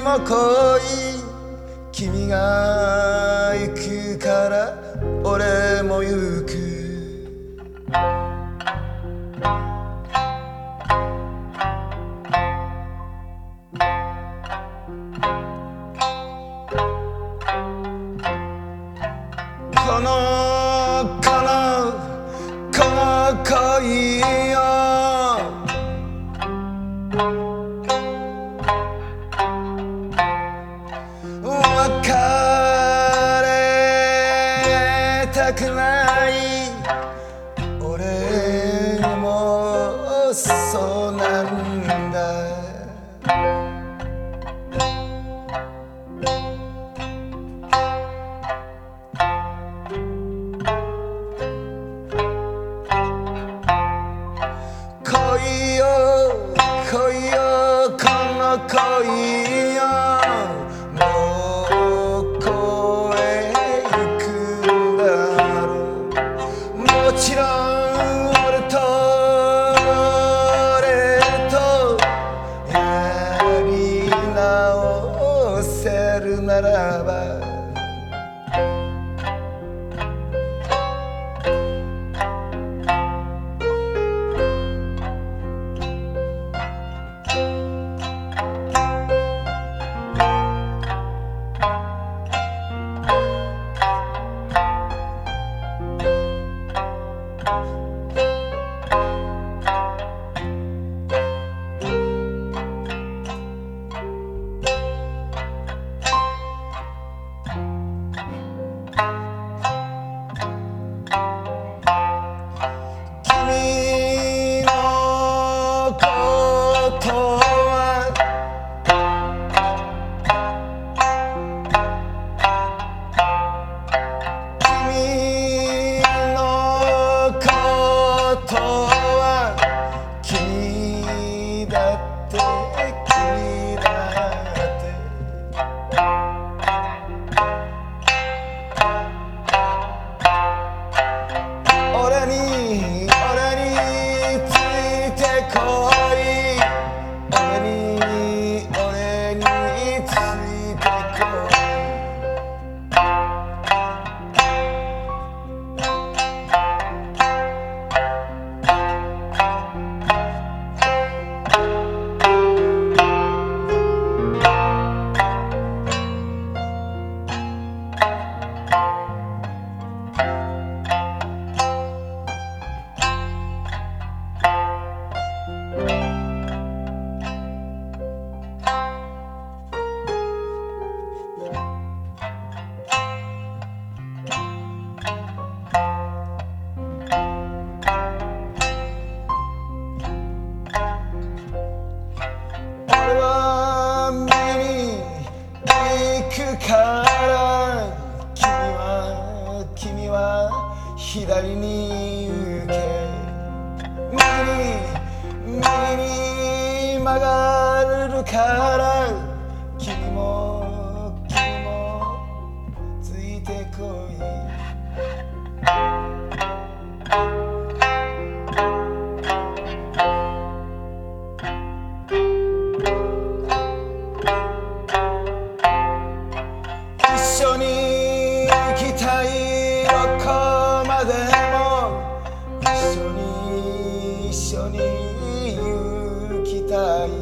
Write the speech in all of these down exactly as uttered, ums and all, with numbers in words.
も来い君が行くから俺も行くこのこのこの恋よ別れたくない俺もそうなんだ恋よ恋よこの恋よどこへ行くんだろうもちろん俺と俺とやり直せるならば君のことは君のことは君だって君だって俺に俺についてこい俺に俺についてこい俺は右に行くから君は君は左に行け右に右に曲がるから君も君もついてこい一緒に行きたいどこまでも一緒に一緒に行きたい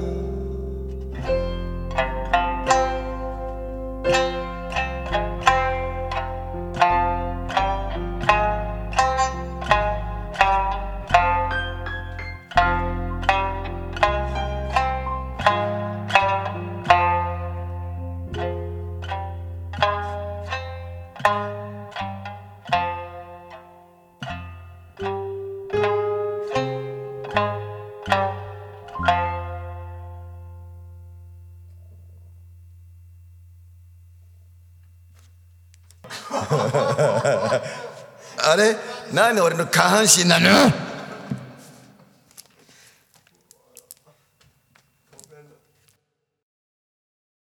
あれなんで俺の下半身なの？